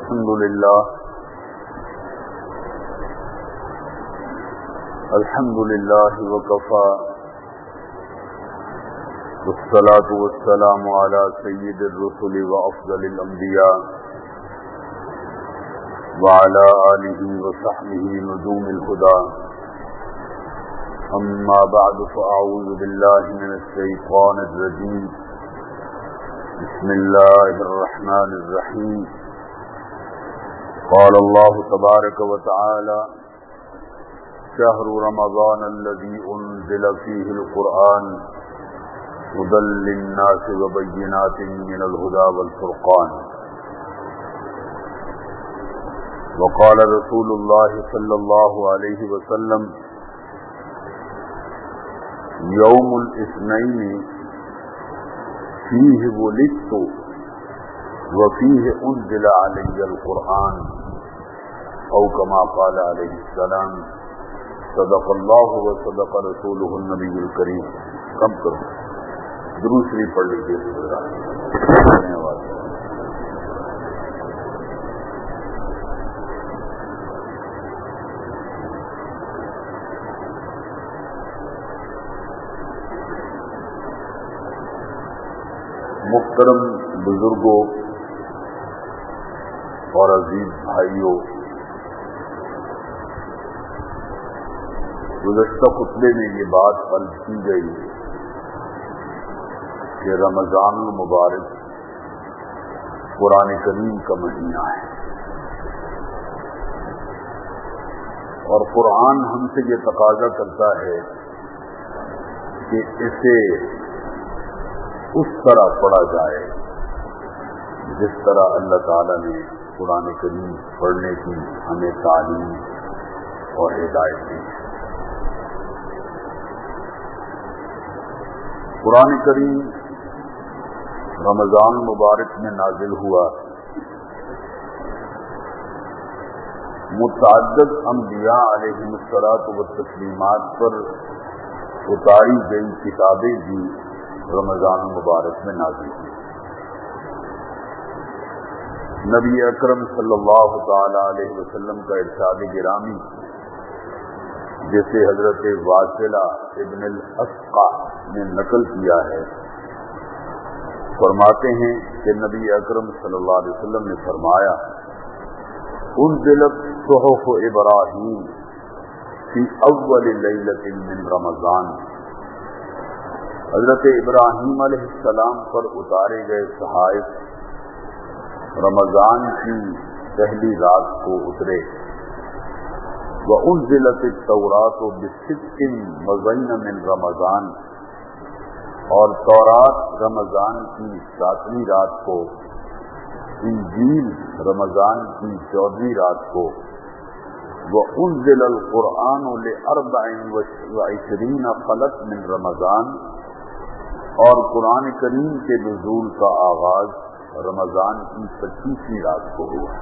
الحمد لله وكفى والصلاة والسلام على سيد الرسل وأفضل الأنبياء وعلى آله وصحبه نجوم الهدى أما بعد فأعوذ بالله من الشيطان الرجيم بسم الله الرحمن الرحيم قال الله تبارك وتعالى شهر رمضان الذي أنزل فيه القرآن هدى للناس وبينات من الهدى والفرقان وقال رسول الله صلى الله عليه وسلم يوم الاثنين فيه ولدت وفيه أنزل علي القرآن أو كما قال عليه السلام صدق الله وصدق رسوله النبي الكريم. کم کرو درود شریف پڑھ لیجیے. محترم بزرگوں اور عزیز بھائیوں، گزشتہ خطبے میں یہ بات عرض کی گئی کہ رمضان المبارک قرآن کریم کا مہینہ ہے، اور قرآن ہم سے یہ تقاضا کرتا ہے کہ اسے اس طرح پڑھا جائے جس طرح اللہ تعالیٰ نے قرآن کریم پڑھنے کی ہمیں تعلیم اور ہدایت دی. قرآن کریم رمضان مبارک میں نازل ہوا. متعدد انبیاء علیہم الصلاۃ والتسلیمات پر اتاری گئی کتابیں بھی رمضان مبارک میں نازل ہوئی. نبی اکرم صلی اللہ تعالی علیہ وسلم کا ارشاد گرامی جسے حضرت واصلہ ابن الاسقع نے نقل کیا ہے، فرماتے ہیں کہ نبی اکرم صلی اللہ علیہ وسلم نے فرمایا انزلت صحف ابراہیم فی اول لیلۃ من رمضان. حضرت ابراہیم علیہ السلام پر اتارے گئے صحائف رمضان کی پہلی رات کو اترے. وَأُنزِلَتِ التَّوْرَاةُ بِالصِّدْقٍ وَزَيْنَ مِنْ رمضان، اور تورات رمضان کی 7ویں رات کو، انجیل رمضان کی 14ویں رات کو. وَأُنزِلَ الْقُرْآنُ ل24 خلت من رمضان، اور قرآن کریم کے نزول کا آغاز رمضان کی 25ویں رات کو ہوا.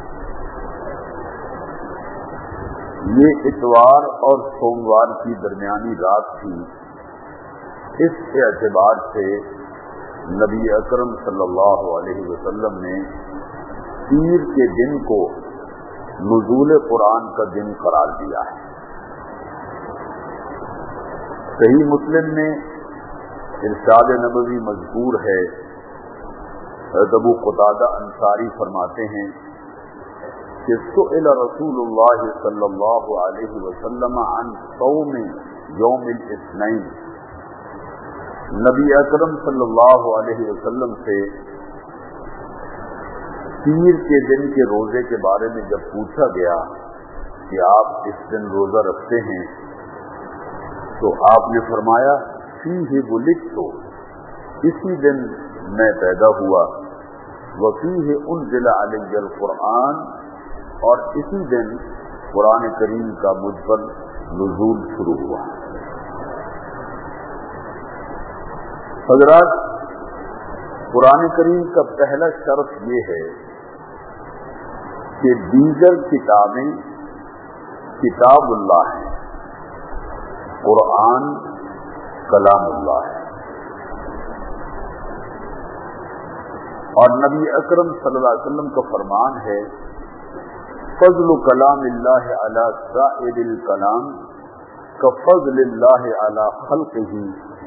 یہ اتوار اور سوموار کی درمیانی رات تھی. اس اعتبار سے نبی اکرم صلی اللہ علیہ وسلم نے پیر کے دن کو نزول قرآن کا دن قرار دیا ہے. صحیح مسلم میں ارشاد نبوی مذکور ہے. حضرت ابو قتادہ انصاری فرماتے ہیں کہ سئل رسول اللہ صلی اللہ علیہ وسلم عن صوم یوم الاثنین. نبی اکرم صلی اللہ علیہ وسلم سے پیر کے دن کے روزے کے بارے میں جب پوچھا گیا کہ آپ اس دن روزہ رکھتے ہیں، تو آپ نے فرمایا فیہ ولدت، اسی دن میں پیدا ہوا. وفیہ انزل علی القرآن، اور اسی دن قرآن کریم کا مجھ پر نزول شروع ہوا. حضرات، قرآن کریم کا پہلا شرط یہ ہے کہ دیگر کتابیں کتاب اللہ ہیں، قرآن کلام اللہ ہے. اور نبی اکرم صلی اللہ علیہ وسلم کا فرمان ہے فضل کلام اللہ علی سائر الکلام کفضل اللہ علی خلقہ،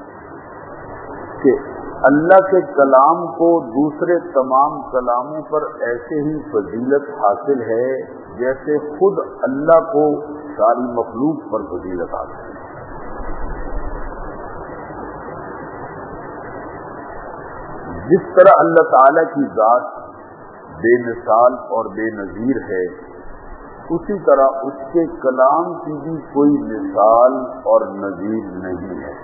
کہ اللہ کے کلام کو دوسرے تمام کلاموں پر ایسے ہی فضیلت حاصل ہے جیسے خود اللہ کو ساری مخلوق پر فضیلت حاصل ہے۔ جس طرح اللہ تعالی کی ذات بے مثال اور بے نظیر ہے، اسی طرح اس کے کلام کی بھی کوئی مثال اور نظیر نہیں ہے۔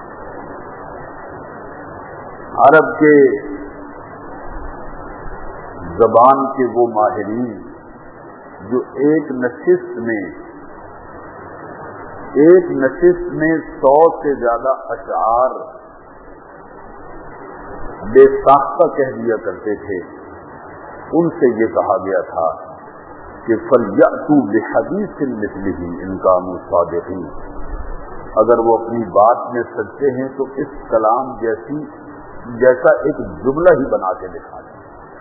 عرب کے زبان کے وہ ماہرین جو ایک نشست میں 100 سے زیادہ اشعار بے ساختہ کہہ دیا کرتے تھے، ان سے یہ کہا گیا تھا کہ فَلْيَأْتُوا بِحَدِيثٍ مِثْلِهِ إِن كَانُوا صَادِقِينَ، اگر وہ اپنی بات میں سچے ہیں تو اس کلام جیسا ایک جملہ ہی بنا کے دکھا دیں۔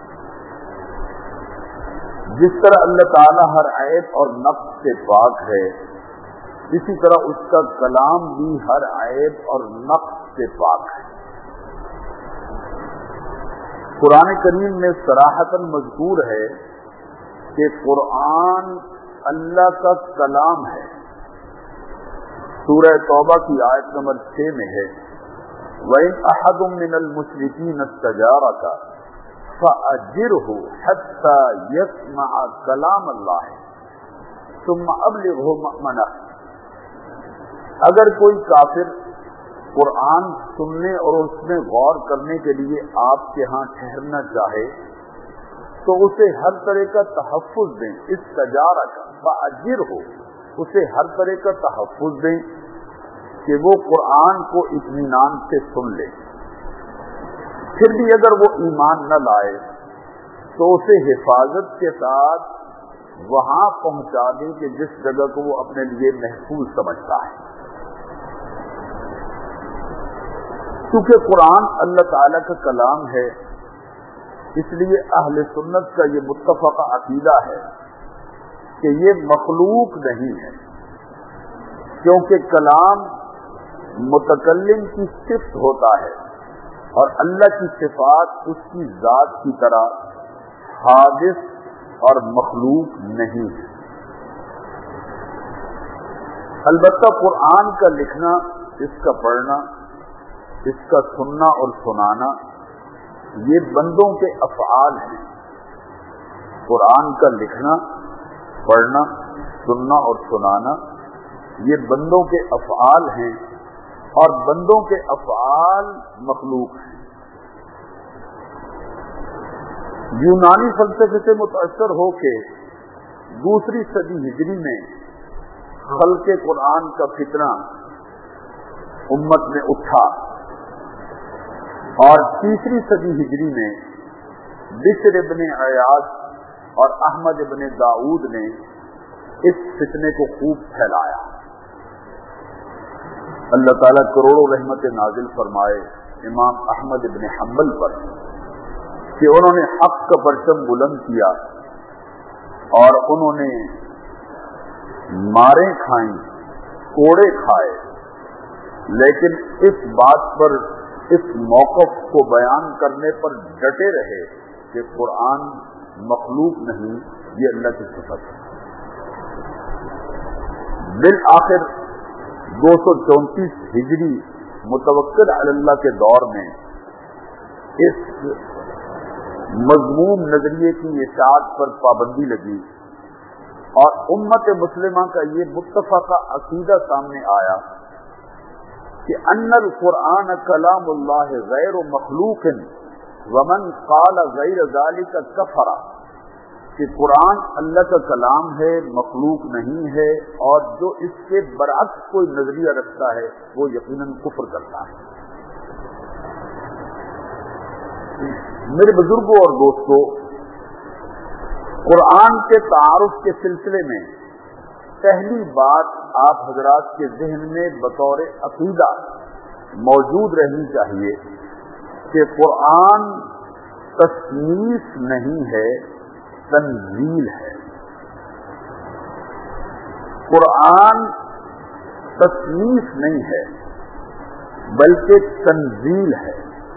جس طرح اللہ تعالیٰ ہر عیب اور نقص سے پاک ہے، اسی طرح اس کا کلام بھی ہر عیب اور نقص سے پاک ہے۔ قرآن کریم میں صراحتاً مذکور ہے کہ قرآن اللہ کا کلام ہے۔ سورہ توبہ کی آیت نمبر 6 میں ہے وَإِنْ أَحَدٌ مِّنَ الْمُشْرِكِينَ اسْتَجَارَكَ فَأَجِرْهُ حَتَّى يَسْمَعَ كَلَامَ اللَّهِ ثُمَّ أَبْلِغْهُ مَأْمَنَهُ، اگر کوئی کافر قرآن سننے اور اس میں غور کرنے کے لیے آپ کے ہاں ٹھہرنا چاہے تو اسے ہر طرح کا تحفظ دیں، استجارہ کا فاجر ہو، اسے ہر طرح کا تحفظ دیں کہ وہ قرآن کو اطمینان سے سن لے۔ پھر بھی اگر وہ ایمان نہ لائے تو اسے حفاظت کے ساتھ وہاں پہنچا دیں کہ جس جگہ کو وہ اپنے لیے محفوظ سمجھتا ہے۔ کیونکہ قرآن اللہ تعالیٰ کا کلام ہے، اس لیے اہل سنت کا یہ متفقہ عقیدہ ہے کہ یہ مخلوق نہیں ہے، کیونکہ کلام متکلم کی صفت ہوتا ہے اور اللہ کی صفات اس کی ذات کی طرح حادث اور مخلوق نہیں ہے۔ البتہ قرآن کا لکھنا، اس کا پڑھنا، اس کا سننا اور سنانا یہ بندوں کے افعال ہیں۔ قرآن کا لکھنا، پڑھنا، سننا اور سنانا یہ بندوں کے افعال ہیں اور بندوں کے افعال مخلوق ہیں۔ یونانی فلسفے سے متاثر ہو کے 2 صدی ہجری میں خلق قرآن کا فتنہ امت میں اٹھا اور 3 صدی ہجری میں بشر ابن عیاض اور احمد ابن داؤد نے اس فتنے کو خوب پھیلایا۔ اللہ تعالیٰ کروڑوں رحمت نازل فرمائے امام احمد ابن حنبل پر کہ انہوں نے حق کا پرچم بلند کیا اور انہوں نے ماریں کھائیں، کوڑے کھائے، لیکن اس بات پر، اس موقف کو بیان کرنے پر ڈٹے رہے کہ قرآن مخلوق نہیں، یہ اللہ کی صفت ہے۔ بالآخر 234 ہجری متوکل علی اللہ کے دور میں اس مذموم نظریے کی اشاعت پر پابندی لگی اور امت مسلمہ کا یہ متفقہ عقیدہ سامنے آیا کہ ان القرآن کلام اللہ غیر مخلوق ومن قال غیر ذلك کفر، کہ قرآن اللہ کا کلام ہے، مخلوق نہیں ہے، اور جو اس کے برعکس کوئی نظریہ رکھتا ہے وہ یقیناً کفر کرتا ہے۔ میرے بزرگوں اور دوستوں، قرآن کے تعارف کے سلسلے میں پہلی بات آپ حضرات کے ذہن میں بطور عقیدہ موجود رہنی چاہیے کہ قرآن تصنیف نہیں ہے، تنزیل ہے۔ قرآن تصنیف نہیں ہے بلکہ تنزیل ہے۔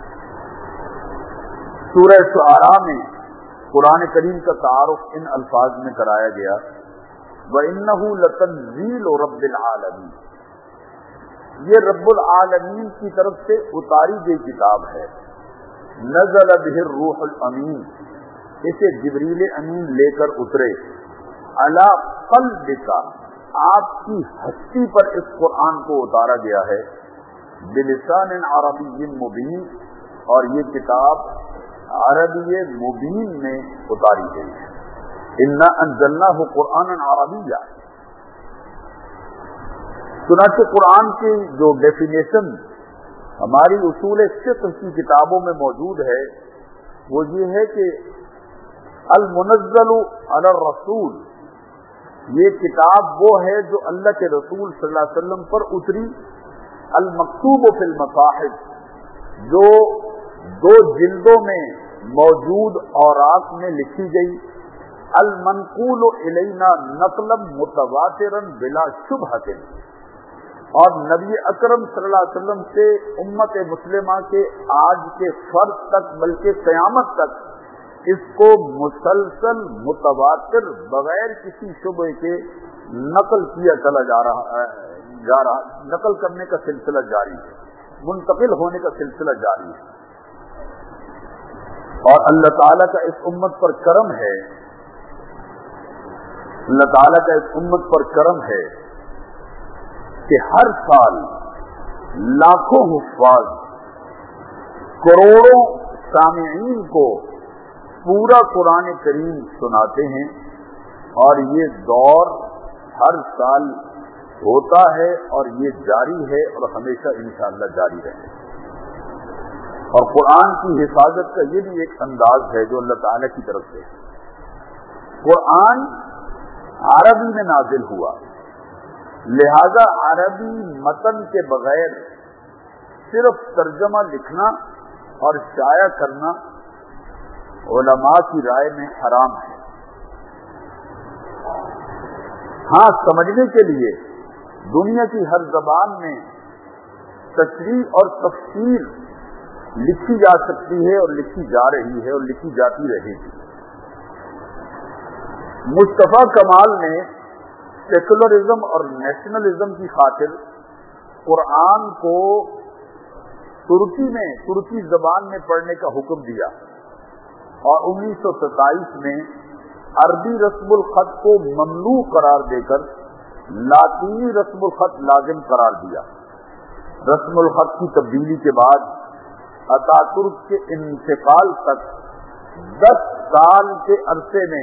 سورہ شعراء میں قرآن کریم کا تعارف ان الفاظ میں کرایا گیا، وَإِنَّهُ لَتَنزِيلُ رَبِّ الْعَالَمِينَ، یہ رب العالمین کی طرف سے اتاری گئی کتاب ہے۔ نزل بہ الروح الامین، اسے جبریل امین لے کر اترے، علی قلبک، آپ کی ہستی پر اس قرآن کو اتارا گیا ہے، بلسان عربی مبین، اور یہ کتاب عربی مبین میں اتاری گئی ہے۔ انا انزلناہ قرآنا عربیا، چنانچہ قرآن کی جو ڈیفینیشن ہماری اصول فقہ کی کتابوں میں موجود ہے وہ یہ ہے کہ المنزل علی الرسول، یہ کتاب وہ ہے جو اللہ کے رسول صلی اللہ علیہ وسلم پر اتری، المکتوب فی المصاحف، جو 2 جلدوں میں موجود اوراق میں لکھی گئی، المنقول الینا نقلا متواترا بلا شبہۃ، اور نبی اکرم صلی اللہ علیہ وسلم سے امت مسلمہ کے آج کے فرد تک بلکہ قیامت تک اس کو مسلسل متواتر بغیر کسی شبہ کے نقل کیا چلا جا رہا نقل کرنے کا سلسلہ جاری ہے، منتقل ہونے کا سلسلہ جاری ہے۔ اور اللہ تعالیٰ کا اس امت پر کرم ہے، اللہ تعالیٰ کا اس امت پر کرم ہے کہ ہر سال لاکھوں حفاظ، کروڑوں سامعین کو پورا قرآن کریم سناتے ہیں، اور یہ دور ہر سال ہوتا ہے اور یہ جاری ہے اور ہمیشہ انشاءاللہ جاری رہے۔ اور قرآن کی حفاظت کا یہ بھی ایک انداز ہے جو اللہ تعالیٰ کی طرف سے ہے۔ قرآن عربی میں نازل ہوا، لہذا عربی متن کے بغیر صرف ترجمہ لکھنا اور شائع کرنا علماء کی رائے میں حرام ہے۔ ہاں، سمجھنے کے لیے دنیا کی ہر زبان میں تشریح اور تفسیر لکھی جا سکتی ہے اور لکھی جا رہی ہے اور لکھی جاتی رہے گی۔ مصطفیٰ کمال نے سیکولرزم اور نیشنلزم کی خاطر قرآن کو ترکی زبان میں پڑھنے کا حکم دیا، اور 1927 میں عربی رسم الخط کو ممنوع قرار دے کر لاطینی رسم الخط لازم قرار دیا۔ رسم الخط کی تبدیلی کے بعد اتاترک کے انتقال تک 10 سال کے عرصے میں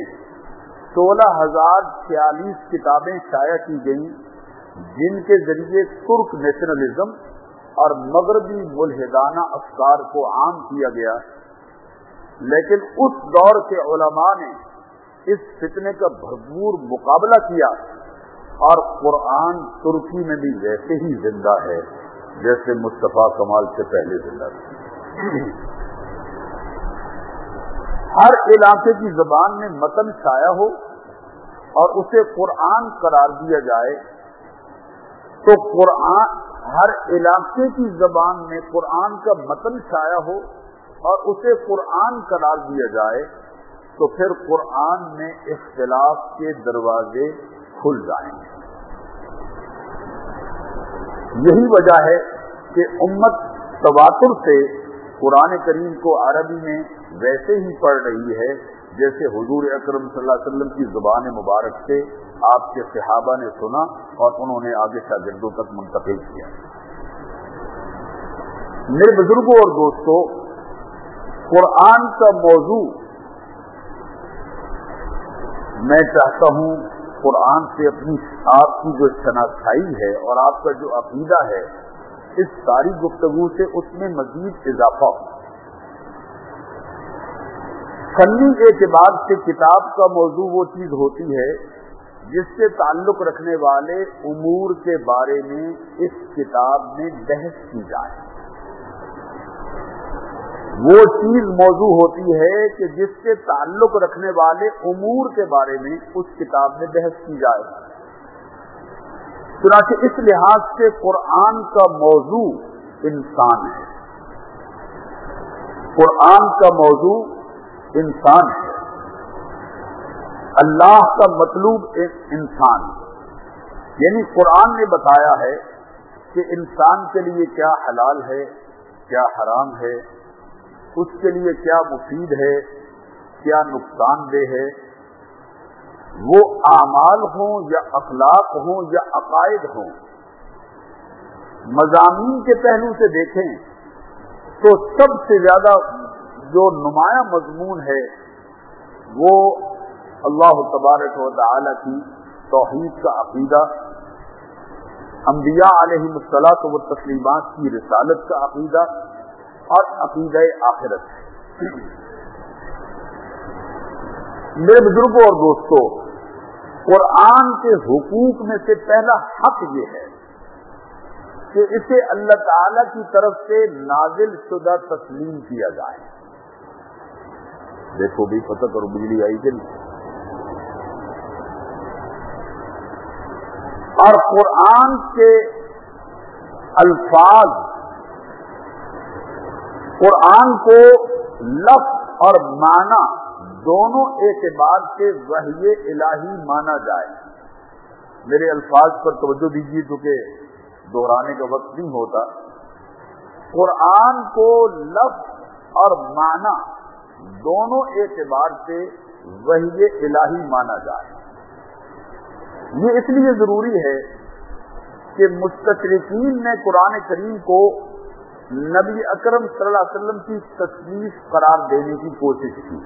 16,046 کتابیں شائع کی گئیں، جن کے ذریعے ترک نیشنلزم اور مغربی ملحدانہ افکار کو عام کیا گیا۔ لیکن اس دور کے علماء نے اس فتنے کا بھرپور مقابلہ کیا، اور قرآن ترکی میں بھی ویسے ہی زندہ ہے جیسے مصطفیٰ کمال سے پہلے زندہ تھا۔ ہر علاقے کی زبان میں متن شائع ہو اور اسے قرآن قرار دیا جائے تو قرآن، ہر علاقے کی زبان میں قرآن کا متن شائع ہو اور اسے قرآن قرار دیا جائے تو پھر قرآن میں اختلاف کے دروازے کھل جائیں گے۔ یہی وجہ ہے کہ امت تواتر سے قرآن کریم کو عربی میں ویسے ہی پڑھ رہی ہے جیسے حضور اکرم صلی اللہ علیہ وسلم کی زبان مبارک سے آپ کے صحابہ نے سنا اور انہوں نے آگے شاگردوں تک منتقل کیا۔ میرے بزرگوں اور دوستوں، قرآن کا موضوع میں چاہتا ہوں قرآن سے اپنی آپ کی جو شناسائی ہے اور آپ کا جو عقیدہ ہے، اس ساری گفتگو سے اس میں مزید اضافہ ہو۔ فنی اعتبار سے کتاب کا موضوع وہ چیز ہوتی ہے جس سے تعلق رکھنے والے امور کے بارے میں اس کتاب میں بحث کی جائے۔ وہ چیز موضوع ہوتی ہے کہ جس سے تعلق رکھنے والے امور کے بارے میں اس کتاب میں بحث کی جائے۔ چنانچہ اس لحاظ سے قرآن کا موضوع انسان ہے، قرآن کا موضوع انسان ہے، اللہ کا مطلوب انسان، یعنی قرآن نے بتایا ہے کہ انسان کے لیے کیا حلال ہے، کیا حرام ہے، اس کے لیے کیا مفید ہے، کیا نقصان دہ ہے، وہ اعمال ہوں یا اخلاق ہوں یا عقائد ہوں۔ مضامین کے پہلو سے دیکھیں تو سب سے زیادہ جو نمایاں مضمون ہے وہ اللہ تبارک و تعالی کی توحید کا عقیدہ، انبیاء علیہم الصلاۃ والتسلیمات کی رسالت کا عقیدہ اور عقیدہ آخرت ہے۔ میرے بزرگوں اور دوستوں، قرآن کے حقوق میں سے پہلا حق یہ ہے کہ اسے اللہ تعالی کی طرف سے نازل شدہ تسلیم کیا جائے۔ دیکھو بھی پتہ کرو بجلی آئی کہ نہیں۔ اور قرآن کے الفاظ، قرآن کو لفظ اور معنی دونوں اعتبار سے وحی الہی مانا جائے۔ میرے الفاظ پر توجہ دیجیے کیونکہ دہرانے کا وقت نہیں ہوتا۔ قرآن کو لفظ اور معنی دونوں اعتبار سے وحی الہی مانا جائے۔ یہ اس لیے ضروری ہے کہ مستشرقین نے قرآن کریم کو نبی اکرم صلی اللہ علیہ وسلم کی تصنیف قرار دینے کی کوشش کی۔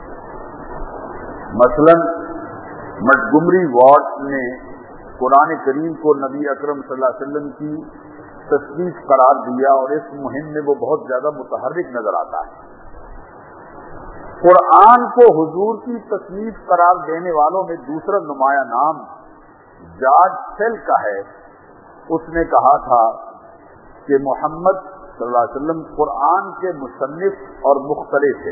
مثلا منٹگمری واٹ نے قرآن کریم کو نبی اکرم صلی اللہ علیہ وسلم کی تصنیف قرار دیا اور اس مہم میں وہ بہت زیادہ متحرک نظر آتا ہے۔ قرآن کو حضور کی تصنیف قرار دینے والوں میں دوسرا نمایاں نام جارج سیل کا ہے۔ اس نے کہا تھا کہ محمد صلی اللہ علیہ وسلم قرآن کے مصنف اور مخترع تھے۔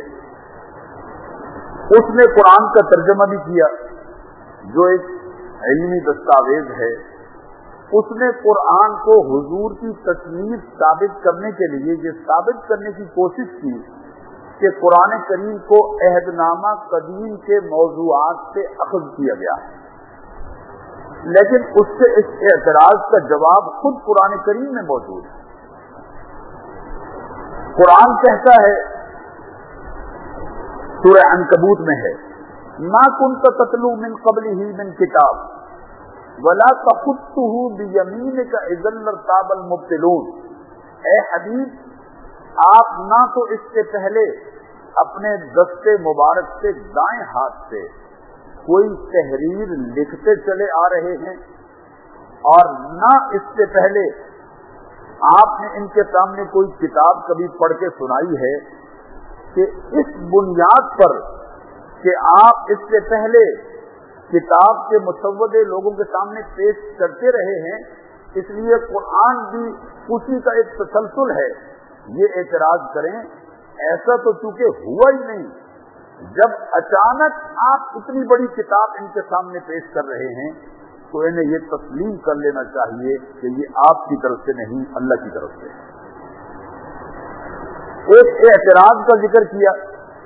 اس نے قرآن کا ترجمہ بھی کیا جو ایک علمی دستاویز ہے۔ اس نے قرآن کو حضور کی تصنیف ثابت کرنے کے لیے یہ ثابت کرنے کی کوشش کی کہ قرآن کریم کو عہد نامہ قدیم کے موضوعات سے اخذ کیا گیا ہے، لیکن اس سے اس اعتراض کا جواب خود قرآن کریم میں موجود ہے۔ قرآن کہتا ہے، سورہ عنکبوت میں ہے، ما كنت تتلو من قبله من کتاب ولا تخطه بيمينك اذا لارتاب المبطلون۔ اے حبیب، آپ نہ تو اس سے پہلے اپنے دستے مبارک سے دائیں ہاتھ سے کوئی تحریر لکھتے چلے آ رہے ہیں، اور نہ اس سے پہلے آپ نے ان کے سامنے کوئی کتاب کبھی پڑھ کے سنائی ہے کہ اس بنیاد پر کہ آپ اس سے پہلے کتاب کے مسودے لوگوں کے سامنے پیش کرتے رہے ہیں، اس لیے قرآن بھی اسی کا ایک تسلسل ہے، یہ اعتراض کریں۔ ایسا تو چونکہ ہوا ہی نہیں، جب اچانک آپ اتنی بڑی کتاب ان کے سامنے پیش کر رہے ہیں تو انہیں یہ تسلیم کر لینا چاہیے کہ یہ آپ کی طرف سے نہیں، اللہ کی طرف سے۔ ایک اعتراض کا ذکر کیا،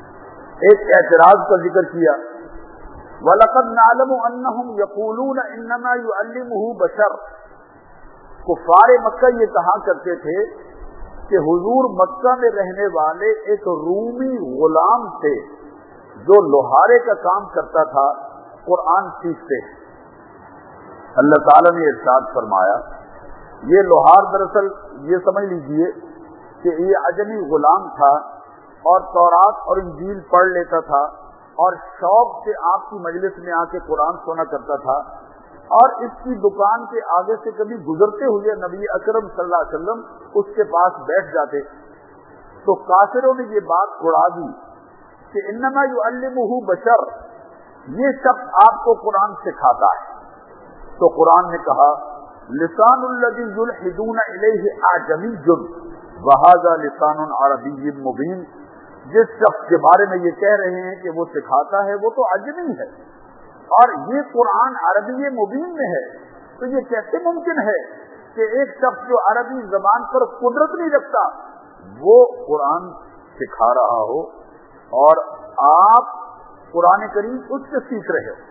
وَلَقَدْ نَعْلَمُ أَنَّهُمْ يَقُولُونَ إِنَّمَا يُعَلِّمُهُ بَشَرٌ۔ کفار مکہ یہ کہا کرتے تھے کہ حضور مکہ میں رہنے والے ایک رومی غلام تھے جو لوہارے کا کام کرتا تھا، قرآن سیکھتے ہیں۔ اللہ تعالیٰ نے ارشاد فرمایا، یہ لوہار دراصل یہ سمجھ لیجئے کہ یہ عجمی غلام تھا اور تورات اور انجیل پڑھ لیتا تھا اور شوق سے آپ کی مجلس میں آ کے قرآن سنا کرتا تھا، اور اس کی دکان کے آگے سے کبھی گزرتے ہوئے نبی اکرم صلی اللہ علیہ وسلم اس کے پاس بیٹھ جاتے تو کافروں نے یہ بات اڑا دی کہ انما یعلمہ بشر، یہ شخص آپ کو قرآن سکھاتا ہے۔ تو قرآن نے کہا، لسان الذی یلحدون الیہ اعجمی وہذا لسان عربی مبین۔ جس شخص کے بارے میں یہ کہہ رہے ہیں کہ وہ سکھاتا ہے وہ تو عجمی ہے، اور یہ قرآن عربی مبین میں ہے، تو یہ کیسے ممکن ہے کہ ایک شخص جو عربی زبان پر قدرت نہیں رکھتا وہ قرآن سکھا رہا ہو اور آپ قرآن کریم اس سے سیکھ رہے ہو؟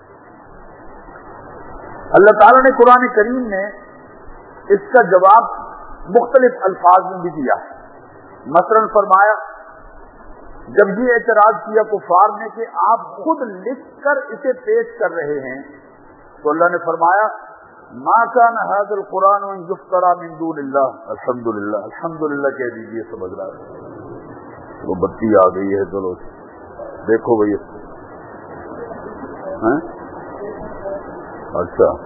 اللہ تعالیٰ نے قرآن کریم میں اس کا جواب مختلف الفاظ میں بھی دیا ہے۔ مثلاً فرمایا، جب یہ اعتراض کیا کفار نے کہ آپ خود لکھ کر اسے پیش کر رہے ہیں، تو اللہ نے فرمایا ما کان ھذا القرآن ان یفترى من دون اللہ۔ الحمدللہ، الحمدللہ کہہ دیجیے، سمجھ رہا ہے وہ بتی آ گئی ہے، چلو دیکھو بھائی اس کو۔ اچھا،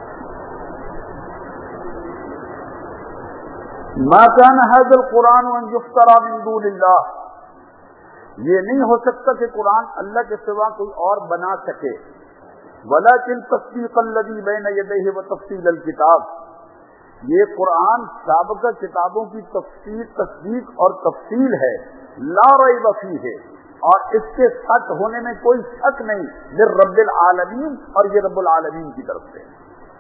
ما کان ھذا القرآن ان یفترى من دون اللہ، یہ نہیں ہو سکتا کہ قرآن اللہ کے سوا کوئی اور بنا سکے۔ ولیکن تصدیق الذی بین یدیہ وتفصیل الکتاب، یہ قرآن سابقہ کتابوں کی تصدیق اور تفصیل ہے، لا ریب فیہ، اور اس کے سچ ہونے میں کوئی شک نہیں، من رب العالمین، اور یہ رب العالمین کی طرف سے۔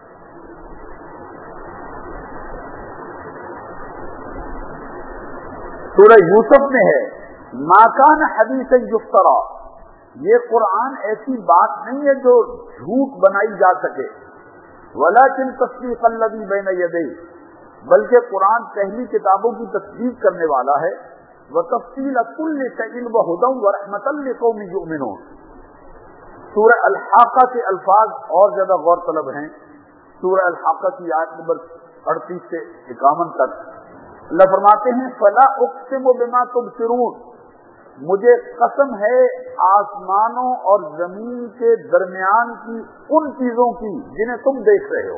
سورہ یوسف میں ہے ما کان حدیثا یفترا، یہ قرآن ایسی بات نہیں ہے جو جھوٹ بنائی جا سکے۔ ولیکن تصدیق الذی بین یدیہ، بلکہ قرآن پہلی کتابوں کی تصدیق کرنے والا ہے، وتفصیل کل شیء وہدی ورحمۃ لقوم یؤمنون۔ سورہ الحاقہ کے الفاظ اور زیادہ غور طلب ہیں۔ سورہ الحاقہ کی آیت نمبر 38 سے 51 تک اللہ فرماتے ہیں فلا اقسم بما تبصرون، مجھے قسم ہے آسمانوں اور زمین کے درمیان کی ان چیزوں کی جنہیں تم دیکھ رہے ہو،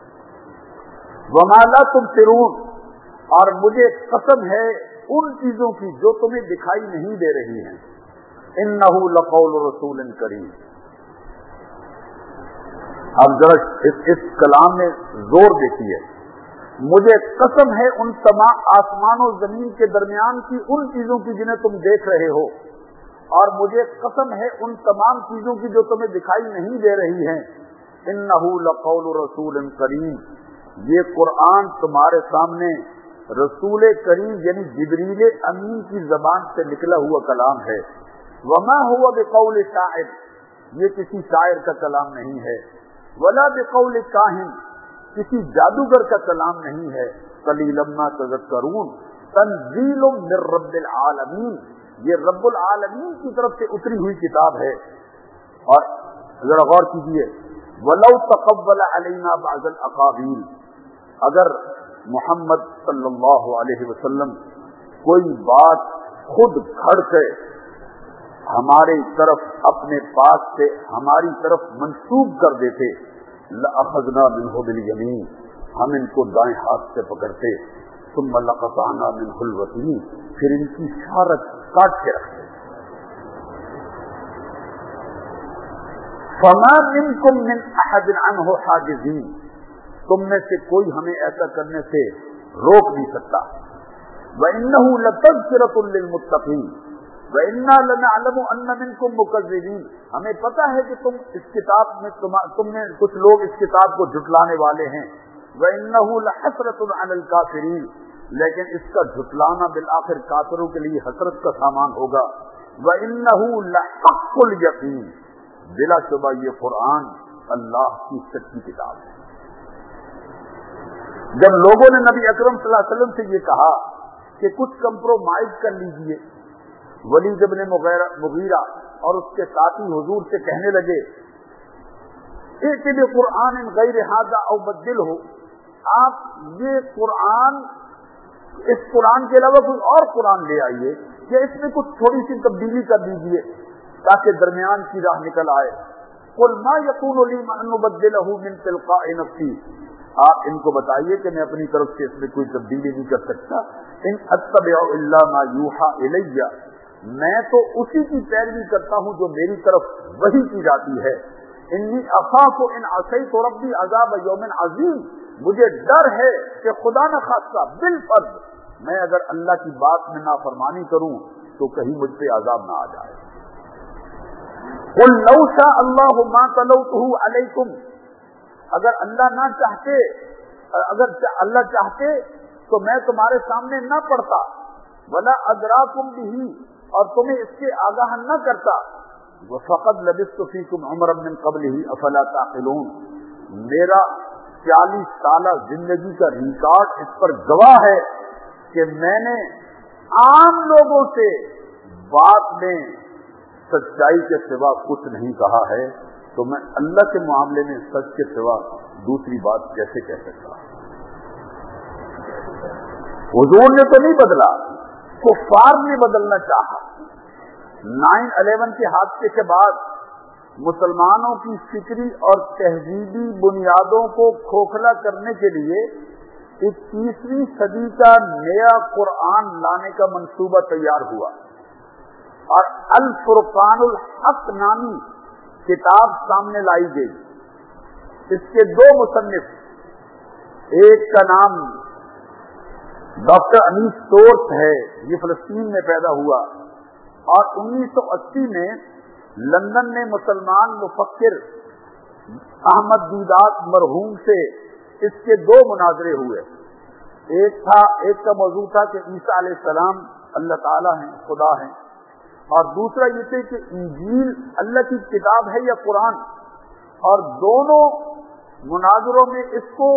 وما لا تبصرون، اور مجھے قسم ہے ان چیزوں کی جو تمہیں دکھائی نہیں دے رہی ہیں۔ انہ لقول رسول کریم، اب ذرا اس کلام میں زور دیکھیے، مجھے قسم ہے ان تمام آسمان و زمین کے درمیان کی ان چیزوں کی جنہیں تم دیکھ رہے ہو، اور مجھے قسم ہے ان تمام چیزوں کی جو تمہیں دکھائی نہیں دے رہی ہیں۔ انہ لقول رسول کریم، یہ قرآن تمہارے سامنے رسول کریم یعنی جبریل امین کی زبان سے نکلا ہوا کلام ہے۔ وما هو بقول شاعر، یہ کسی شاعر کا کلام نہیں ہے، ولا بقول کاہن، کسی جادوگر کا کلام نہیں ہے۔ قلیلا ما تذکرون، تنزیل من رب العالمین، یہ رب العالمین کی طرف سے اتری ہوئی کتاب ہے۔ اور ذرا غور کیجیے، ولو تقبل علینا بعض الاقاویل، اگر محمد صلی اللہ علیہ وسلم کوئی بات خود گھڑ کے ہماری طرف اپنے پاس سے ہماری طرف منسوب کر دیتے، لأخذنا منه بالیمین، ہم ان کو دائیں ہاتھ سے پکڑتے، ثم لقطعنا منه الوتین، پھر ان کی شارت کاٹ کے رکھتے۔ فما منکم من احد عنه حاجزین، تم میں سے کوئی ہمیں ایسا کرنے سے روک نہیں سکتا۔ وانه لتذکرۃ للمتقین وَإِنَّا لَنَعْلَمُ أَنَّ مِنكُم مُّكَذِّبِينَ، ہمیں پتہ ہے کہ تم اس کتاب میں تم میں کچھ لوگ اس کتاب کو جھٹلانے والے ہیں۔ وَإِنَّهُ لَحَسْرَةٌ عَلَى الْكَافِرِينَ، لیکن اس کا جھٹلانا بالآخر کافروں کے لیے حسرت کا سامان ہوگا۔ وَإِنَّهُ لَحَقُّ الْيَقِينِ، بلا شبہ یہ قرآن اللہ کی سچی کتاب ہے۔ جب لوگوں نے نبی اکرم صلی اللہ علیہ وسلم سے یہ کہا کہ کچھ کمپرومائز کر لیجئے، ولید بن مغیرہ اور اس کے ساتھی حضور سے کہنے لگے ائت بقرآن غیر ھذا او بدلہ، آپ یہ قرآن، اس قرآن کے علاوہ کوئی اور قرآن لے آئیے، یا اس میں کچھ تھوڑی سی تبدیلی کر دیجئے تاکہ درمیان کی راہ نکل آئے۔ قل ما یکون لی ان ابدلہ من تلقاء نفسی، آپ ان کو بتائیے کہ میں اپنی طرف سے اس میں کوئی تبدیلی نہیں کر سکتا۔ ان اتبع الا ما یوحى الی، میں تو اسی کی پیروی کرتا ہوں جو میری طرف وحی کی جاتی ہے۔ انی اخاف ان عصیت ربی عذاب یوم عظیم، مجھے ڈر ہے کہ خدا نخواستہ بالفرض میں اگر اللہ کی بات میں نافرمانی کروں تو کہیں مجھ پہ عذاب نہ آ جائے۔ قل لو شاء اللہ ما تلوتہ علیکم، اگر اللہ نہ چاہتے، اگر اللہ چاہتے تو میں تمہارے سامنے نہ پڑھتا، ولا ادراکم بہ، اور تمہیں اس سے آگاہ نہ کرتا، وفقد لبثت فیکم عمرا من قبلہ افلا تعقلون، میرا 40 سالہ زندگی کا ریکارڈ اس پر گواہ ہے کہ میں نے عام لوگوں سے بات میں سچائی کے سوا کچھ نہیں کہا ہے، تو میں اللہ کے معاملے میں سچ کے سوا دوسری بات کیسے کہہ سکتا؟ حضور نے تو نہیں بدلا، کفار نے بدلنا چاہا۔ 9/11 کے حادثے کے بعد مسلمانوں کی فکری اور تہذیبی بنیادوں کو کھوکھلا کرنے کے لیے 21ویں صدی کا نیا قرآن لانے کا منصوبہ تیار ہوا، اور الفرقان الحق نامی کتاب سامنے لائی گئی۔ اس کے 2 مصنف، ایک کا نام ڈاکٹر انیس ٹورس ہے، یہ فلسطین میں پیدا ہوا، اور 1980 میں لندن میں مسلمان مفکر احمد دیدات مرحوم سے اس کے 2 مناظرے ہوئے۔ ایک کا موضوع تھا کہ عیسیٰ علیہ السلام اللہ تعالیٰ ہیں، خدا ہیں، اور دوسرا یہ تھے کہ انجیل اللہ کی کتاب ہے یا قرآن، اور دونوں مناظروں میں اس کو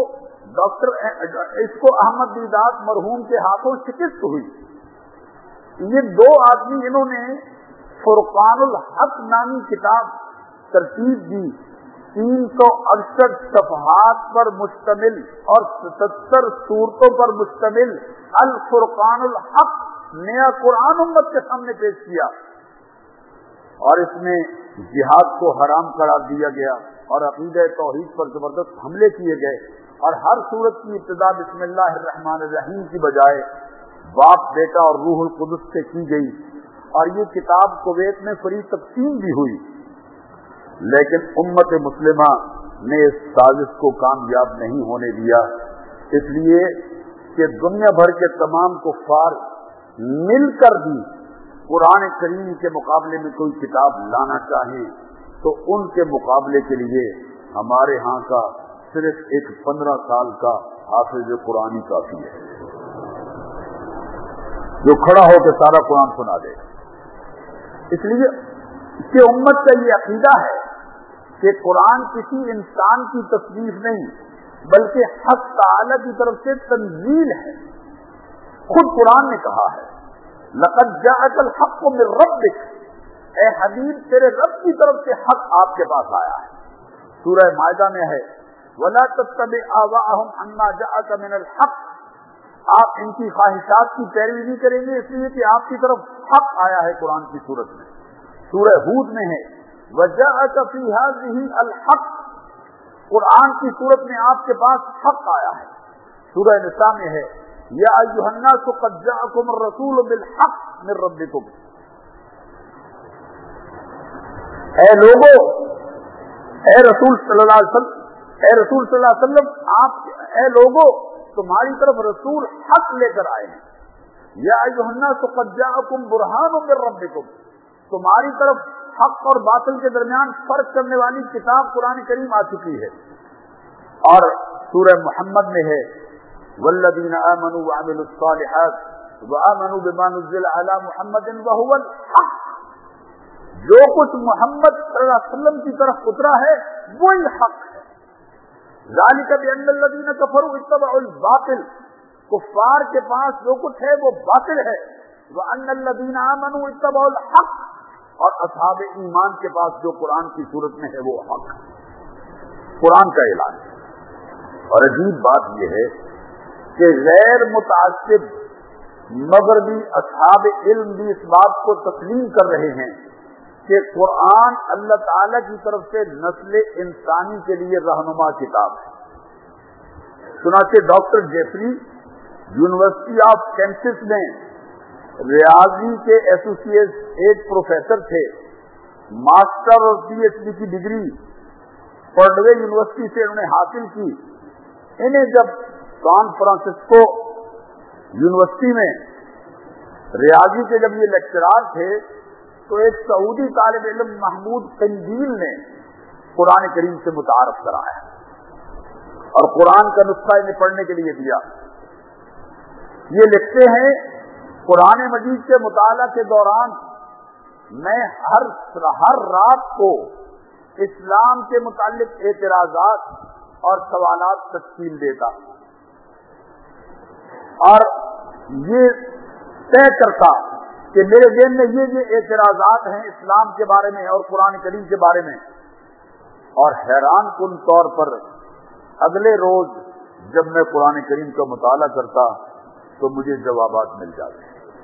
احمد دیدات مرحوم کے ہاتھوں شکست ہوئی۔ یہ 2 آدمی انہوں نے فرقان الحق نامی کتاب ترتیب دی، 368 صفحات پر مشتمل اور 77 سورتوں پر مشتمل الفرقان الحق نیا قرآن امت کے سامنے پیش کیا، اور اس میں جہاد کو حرام قرار دیا گیا، اور عقیدہ توحید پر زبردست حملے کیے گئے، اور ہر سورت کی ابتدا بسم اللہ الرحمن الرحیم کی بجائے باپ، بیٹا اور روح القدس سے کی گئی، اور یہ کتاب کویت میں فری تقسیم بھی ہوئی۔ لیکن امت مسلمہ نے اس سازش کو کامیاب نہیں ہونے دیا، اس لیے کہ دنیا بھر کے تمام کفار مل کر بھی قرآن کریم کے مقابلے میں کوئی کتاب لانا چاہیں تو ان کے مقابلے کے لیے ہمارے ہاں کا صرف ایک 15 سال کا حافظ قرآنی کافی ہے، جو کھڑا ہو کے سارا قرآن سنا دے۔ اس لیے کہ امت کا یہ عقیدہ ہے کہ قرآن کسی انسان کی تصنیف نہیں، بلکہ حق تعالی کی طرف سے تنزیل ہے۔ خود قرآن نے کہا ہے لقد جاءك الحق من ربك، اے حبیب تیرے رب کی طرف سے حق آپ کے پاس آیا ہے۔ سورہ مائدہ میں ہے ولا تتبع اهواءهم عما جاءك من الحق، آپ ان کی خواہشات کی پیروی نہیں کریں گے، اس لیے کہ آپ کی طرف حق آیا ہے قرآن کی صورت میں۔ سورہ ہود میں ہے وَجَاءَكَ فِي هَذِهِ الْحَقُّ، قرآن کی صورت میں آپ کے پاس حق آیا ہے۔ سورہ نساء میں ہے یا ایھا الناس قد جاءکم الرسول بالحق من ربکم، اے لوگو، اے رسول صلی اللہ علیہ وسلم، اے رسول صلی اللہ علیہ وسلم، آپ اے لوگو تمہاری طرف رسول حق لے کر آئے ہیں۔ یا ایھا الناس قد جاءکم برہان من ربکم، تمہاری طرف حق اور باطل کے درمیان فرق کرنے والی کتاب قرآن کریم آ چکی ہے۔ اور سورہ محمد میں ہے والذین آمنوا وعملوا الصالحات وآمنوا بما نزل علی محمد وهو الحق، جو کچھ محمد صلی اللہ علیہ وسلم کی طرف اترا ہے وہی حق ہے۔ ذالک بأن الذین کفروا اتبعوا الباطل، کفار کے پاس جو کچھ ہے وہ باطل ہے، وأن الذین آمنوا اتبعوا الحق، اور اصحاب ایمان کے پاس جو قرآن کی صورت میں ہے وہ حق ہے۔ قرآن کا اعلان ہے۔ اور عجیب بات یہ ہے کہ غیر متعصب مغربی اصحاب علم بھی اس بات کو تسلیم کر رہے ہیں کہ قرآن اللہ تعالی کی طرف سے نسل انسانی کے لیے رہنما کتاب ہے۔ چنانچہ doctor Jeffrey university of Kansas میں ریاضی کے ایسوسیٹ ایک پروفیسر تھے، ماسٹر اور پی ایچ ڈی کی ڈگری پرڈوے یونیورسٹی سے انہوں نے حاصل کی۔ انہیں جب سان فرانسسکو یونیورسٹی میں ریاضی کے جب یہ لیکچرار تھے تو ایک سعودی طالب علم محمود قندیل نے قرآن کریم سے متعارف کرایا، اور قرآن کا نسخہ انہیں پڑھنے کے لیے دیا. یہ لکھتے ہیں قرآن مجید کے مطالعہ کے دوران میں ہر رات کو اسلام کے متعلق اعتراضات اور سوالات تشکیل دیتا اور یہ طے کرتا کہ میرے ذہن میں یہ اعتراضات ہیں اسلام کے بارے میں اور قرآن کریم کے بارے میں. اور حیران کن طور پر اگلے روز جب میں قرآن کریم کا مطالعہ کرتا تو مجھے جوابات مل جاتے.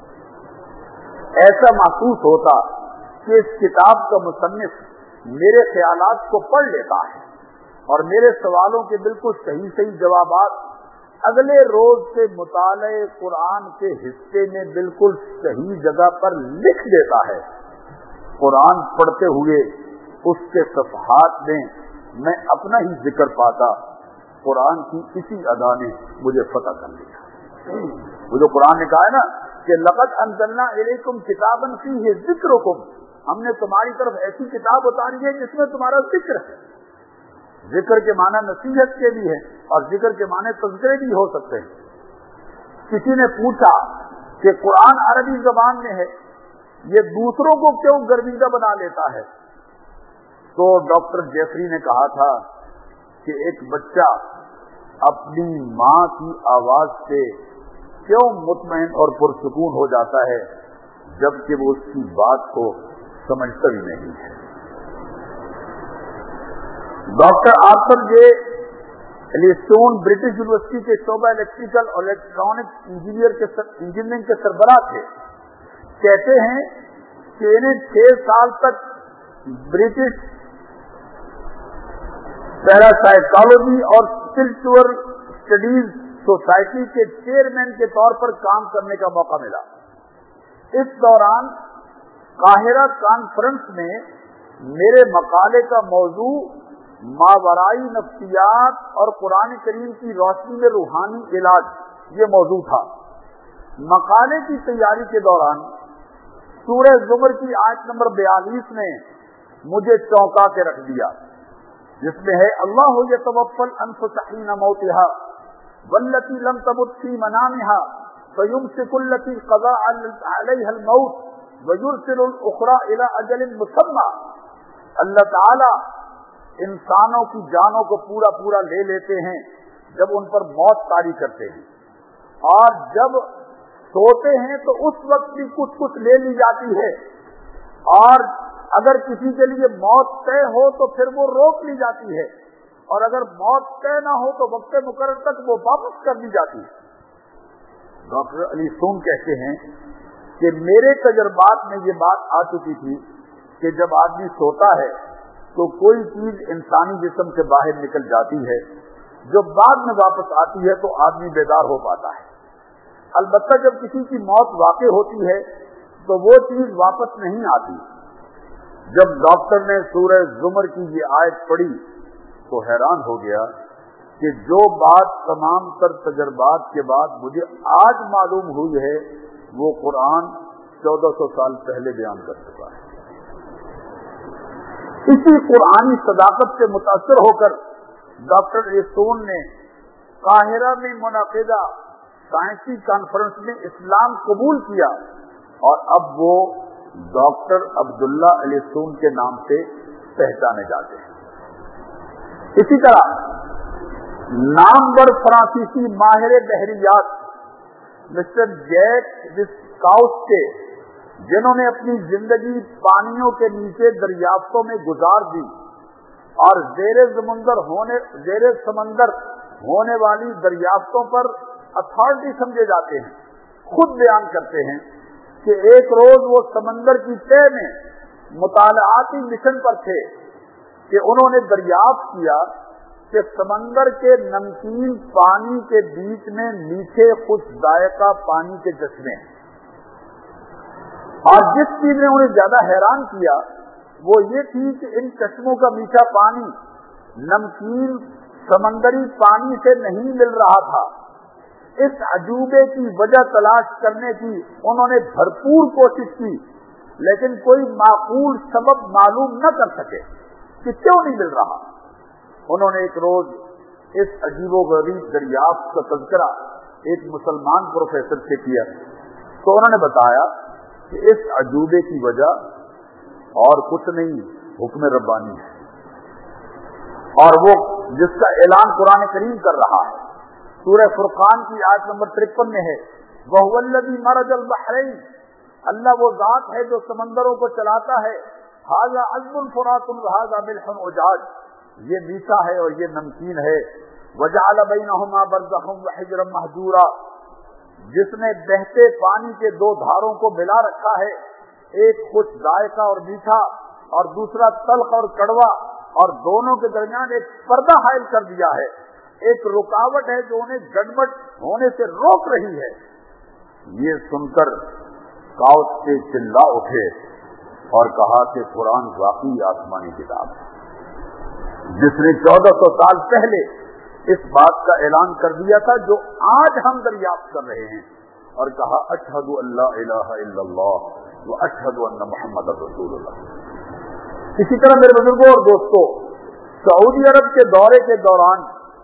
ایسا محسوس ہوتا کہ اس کتاب کا مصنف میرے خیالات کو پڑھ لیتا ہے اور میرے سوالوں کے بالکل صحیح جوابات اگلے روز کے مطالعے قرآن کے حصے میں بالکل صحیح جگہ پر لکھ دیتا ہے. قرآن پڑھتے ہوئے اس کے صفحات میں اپنا ہی ذکر پاتا. قرآن کی اسی ادا نے مجھے فتح کر لیا. وہ جو قرآن نے کہا ہے نا کہ لقد انزلنا الیکم کتابا فیہ ذکرکم, ہم نے تمہاری طرف ایسی کتاب اتاری ہے جس میں تمہارا ذکر ہے. ذکر کے معنی نصیحت کے بھی ہے اور ذکر کے معنی تذکرے بھی ہو سکتے ہیں. کسی نے پوچھا کہ قرآن عربی زبان میں ہے, یہ دوسروں کو کیوں گرویدہ بنا لیتا ہے؟ تو ڈاکٹر جیفری نے کہا تھا کہ ایک بچہ اپنی ماں کی آواز سے کیوں مطمئن اور پرسکون ہو جاتا ہے جبکہ وہ اس کی بات کو سمجھتا بھی نہیں ہے. Doctor Arthur J Ellison British university کے شعبہ الیکٹریکل اور الیکٹرانکس انجینئرنگ کے سربراہ تھے. کہتے ہیں کہ انہیں 6 سال تک برٹش پیراسائیکالوجی اور اسپرچول اسٹڈیز سوسائٹی کے چیئرمین کے طور پر کام کرنے کا موقع ملا. اس دوران قاہرہ کانفرنس میں میرے مقالے کا موضوع ماورائی نفسیات اور قرآن کریم کی روشنی میں روحانی علاج یہ موضوع تھا. مقالے کی تیاری کے دوران سورہ زمر کی آیت نمبر 42 نے مجھے چونکا کے رکھ دیا, جس میں ہے اللہ یتوفی الانفس حین موتها والتی لم تمت فی منامها فیمسک التی قضى علیها الموت ویرسل الاخرى الى اجل مسمى. اللہ تعالی انسانوں کی جانوں کو پورا لے لیتے ہیں جب ان پر موت طاری کرتے ہیں, اور جب سوتے ہیں تو اس وقت بھی کچھ لے لی جاتی ہے, اور اگر کسی کے لیے موت طے ہو تو پھر وہ روک لی جاتی ہے, اور اگر موت طے نہ ہو تو وقت مقرر تک وہ واپس کر دی جاتی ہے. ڈاکٹر ایلیسٹون کہتے ہیں کہ میرے تجربات میں یہ بات آ چکی تھی کہ جب آدمی سوتا ہے تو کوئی چیز انسانی جسم سے باہر نکل جاتی ہے, جو بعد میں واپس آتی ہے تو آدمی بیدار ہو پاتا ہے. البتہ جب کسی کی موت واقع ہوتی ہے تو وہ چیز واپس نہیں آتی. جب ڈاکٹر نے سورہ زمر کی یہ آیت پڑھی تو حیران ہو گیا کہ جو بات تمام تر تجربات کے بعد مجھے آج معلوم ہوئی ہے وہ قرآن 1400 سال پہلے بیان کر چکا ہے. اسی قرآنی صداقت سے متاثر ہو کر ڈاکٹر ایلیسٹون نے قاہرہ میں منعقدہ سائنسی کانفرنس میں اسلام قبول کیا, اور اب وہ ڈاکٹر عبداللہ ایلیسٹون کے نام سے پہچانے جاتے ہیں. اسی طرح نامور فرانسیسی ماہر بحریات مسٹر جیک وسکاؤسکے, جنہوں نے اپنی زندگی پانیوں کے نیچے دریافتوں میں گزار دی اور زیر سمندر ہونے والی دریافتوں پر اتھارٹی سمجھے جاتے ہیں, خود بیان کرتے ہیں کہ ایک روز وہ سمندر کی تہ میں مطالعاتی مشن پر تھے کہ انہوں نے دریافت کیا کہ سمندر کے نمکین پانی کے بیچ میں میٹھے خوش ذائقہ پانی کے چشمے ہیں, اور جس چیز نے انہیں زیادہ حیران کیا وہ یہ تھی کہ ان چشموں کا میٹھا پانی نمکین سمندری پانی سے نہیں مل رہا تھا. اس عجوبے کی وجہ تلاش کرنے کی انہوں نے بھرپور کوشش کی, لیکن کوئی معقول سبب معلوم نہ کر سکے کہ کیوں نہیں مل رہا. انہوں نے ایک روز اس عجیب و غریب دریافت کا تذکرہ ایک مسلمان پروفیسر سے کیا تو انہوں نے بتایا کہ اس عجوبے کی وجہ اور کچھ نہیں، حکم ربانی ہے، اور وہ جس کا اعلان قرآن کریم کر رہا ہے سورہ فرقان کی آیت نمبر 53 میں ہے، وَهُوَ الَّذِي مَرَجَ الْبَحْرَيْنِ، اللہ وہ ذات ہے جو سمندروں کو چلاتا ہے، هَذَا عَذْبٌ فُرَاتٌ وَهَذَا مِلْحٌ أُجَاجٌ، یہ میٹھا ہے اور یہ نمکین ہے، وَجَعَلَ بَيْنَهُمَا بَرْزَخًا وَحِجْرًا مَحْجُورًا، جس نے بہتے پانی کے دو دھاروں کو ملا رکھا ہے، ایک خوش ذائقہ اور میٹھا اور دوسرا تلخ اور کڑوا، اور دونوں کے درمیان ایک پردہ حائل کر دیا ہے، ایک رکاوٹ ہے جو انہیں گڑبڑ ہونے سے روک رہی ہے۔ یہ سن کر کاؤس سے چلا اٹھے اور کہا کہ قرآن واقعی آسمانی کتاب ہے جس نے 1400 سال پہلے اس بات کا اعلان کر دیا تھا جو آج ہم دریافت کر رہے ہیں، اور کہا اشہد ان لا الہ الا اللہ و اشہد ان محمد رسول اللہ۔ اسی طرح میرے بزرگوں اور دوستوں، سعودی عرب کے دورے کے دوران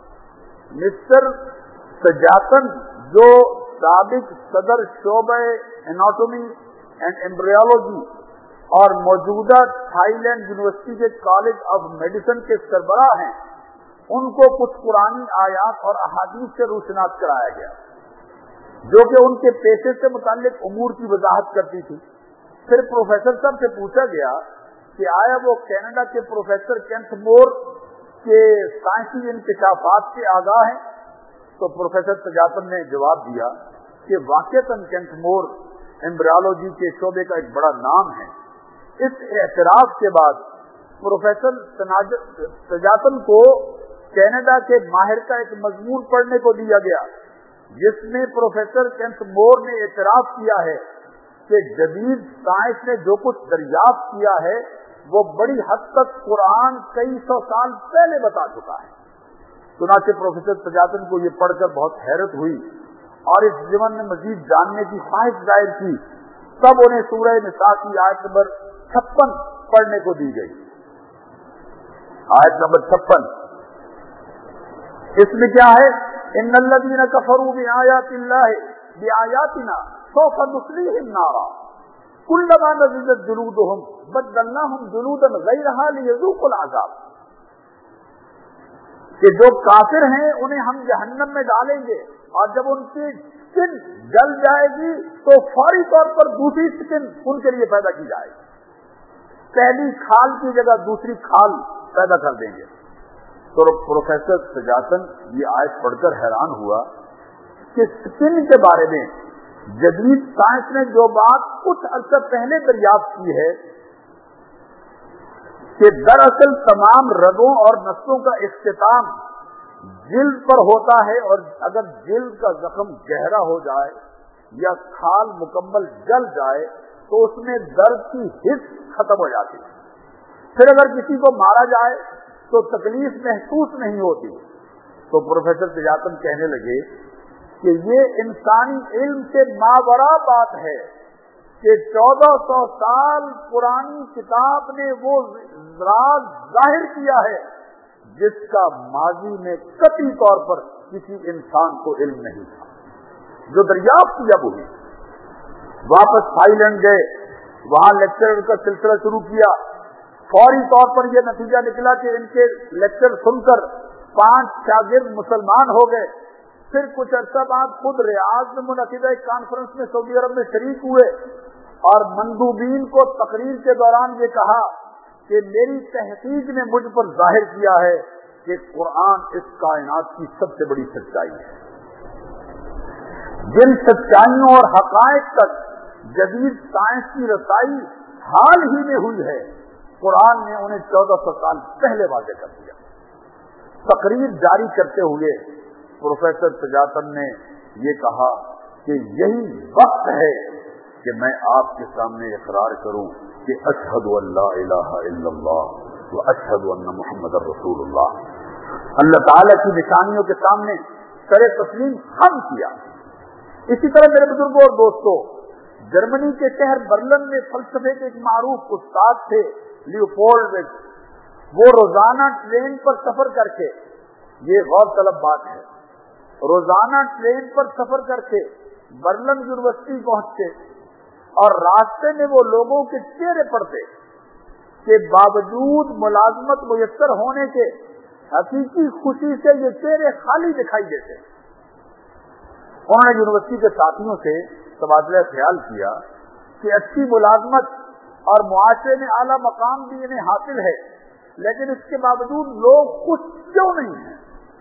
مسٹر سجاتن، جو سابق صدر شعبہ اناٹومی اینڈ ایمبریولوجی اور موجودہ تھائی لینڈ یونیورسٹی کے کالج آف میڈیسن کے سربراہ ہیں، ان کو کچھ قرآنی آیات اور احادیث سے روشناس کرایا گیا جو کہ ان کے پیشے سے متعلق امور کی وضاحت کرتی تھی۔ پھر پروفیسر صاحب سے پوچھا گیا کہ آیا وہ کینیڈا کے پروفیسر کینتھ مور کے سائنسی انکشافات سے آگاہ ہیں؟ تو پروفیسر سجاتن نے جواب دیا کہ واقعتاً کینتھ مور ایمبریولوجی کے شعبے کا ایک بڑا نام ہے۔ اس اعتراف کے بعد پروفیسر سجاتن کو کینیڈا کے ماہر کا ایک مضمون پڑھنے کو دیا گیا جس میں پروفیسر کینتھ مور نے اعتراف کیا ہے کہ جدید سائنس نے جو کچھ دریافت کیا ہے وہ بڑی حد تک قرآن کئی سو سال پہلے بتا چکا ہے۔ چنانچہ پروفیسر سجاتن کو یہ پڑھ کر بہت حیرت ہوئی اور اس ضمن میں مزید جاننے کی خواہش ظاہر کی، تب انہیں سورہ نساء کی آیت نمبر 56 پڑھنے کو دی گئی۔ آیت نمبر 56 اس میں کیا ہے؟ ان الذین کفروا بآیات اللہ بآیاتنا سوف نصلیہم نارا کلما نضجت جلودہم بدلناہم جلودا غیرہا لیذوقوا العذاب، کہ جو کافر ہیں انہیں ہم جہنم میں ڈالیں گے اور جب ان کی سکن جل جائے گی تو فوری طور پر دوسری سکن ان کے لیے پیدا کی جائے گی، پہلی کھال کی جگہ دوسری کھال پیدا کر دیں گے۔ تو پروفیسر سجاتن یہ آیت پڑھ کر حیران ہوا کہ سکن کے بارے میں جدید سائنس نے جو بات کچھ عرصہ پہلے دریافت کی ہے کہ دراصل تمام رگوں اور نسوں کا اختتام جلد پر ہوتا ہے، اور اگر جلد کا زخم گہرا ہو جائے یا کھال مکمل جل جائے تو اس میں درد کی حس ختم ہو جاتی ہے، پھر اگر کسی کو مارا جائے تو تکلیف محسوس نہیں ہوتی۔ تو پروفیسر سجاتن کہنے لگے کہ یہ انسانی علم سے ماورا بات ہے کہ 1400 سال پرانی کتاب نے وہ راز ظاہر کیا ہے جس کا ماضی میں قطعی طور پر کسی انسان کو علم نہیں تھا، جو دریافت کیا وہی۔ واپس تھائی لینڈ گئے، وہاں لیکچر کا سلسلہ شروع کیا، فوری طور پر یہ نتیجہ نکلا کہ ان کے لیکچر سن کر 5 شاگرد مسلمان ہو گئے۔ پھر کچھ عرصہ بعد خود ریاض میں منعقدہ ایک کانفرنس میں سعودی عرب میں شریک ہوئے اور مندوبین کو تقریر کے دوران یہ کہا کہ میری تحقیق نے مجھ پر ظاہر کیا ہے کہ قرآن اس کائنات کی سب سے بڑی سچائی ہے۔ جن سچائیوں اور حقائق تک جدید سائنس کی رسائی حال ہی میں ہوئی ہے، قرآن نے انہیں 1400 سال پہلے واضح کر دیا۔ تقریر جاری کرتے ہوئے پروفیسر سجاتن نے یہ کہا کہ یہی وقت ہے کہ میں آپ کے سامنے اقرار کروں کہ اشہد ان لا الہ الا اللہ و اشہد ان محمد رسول اللہ، اللہ تعالیٰ کی نشانیوں کے سامنے سر تسلیم خم کیا۔ اسی طرح میرے بزرگوں اور دوستوں، جرمنی کے شہر برلن میں فلسفے کے ایک معروف استاد تھے لیوپولڈ، وہ روزانہ ٹرین پر سفر کر کے یہ غور طلب بات ہے. روزانہ ٹرین پر سفر کر کے برلن یونیورسٹی پہنچتے اور راستے میں وہ لوگوں کے چہرے پڑتے کہ باوجود ملازمت میسر ہونے کے حقیقی خوشی سے یہ چہرے خالی دکھائی دیتے. انہوں نے یونیورسٹی کے ساتھیوں سے تبادلہ خیال کیا کہ اچھی ملازمت اور معاشرے میں اعلیٰ مقام بھی انہیں حاصل ہے، لیکن اس کے باوجود لوگ خوش کیوں نہیں ہیں؟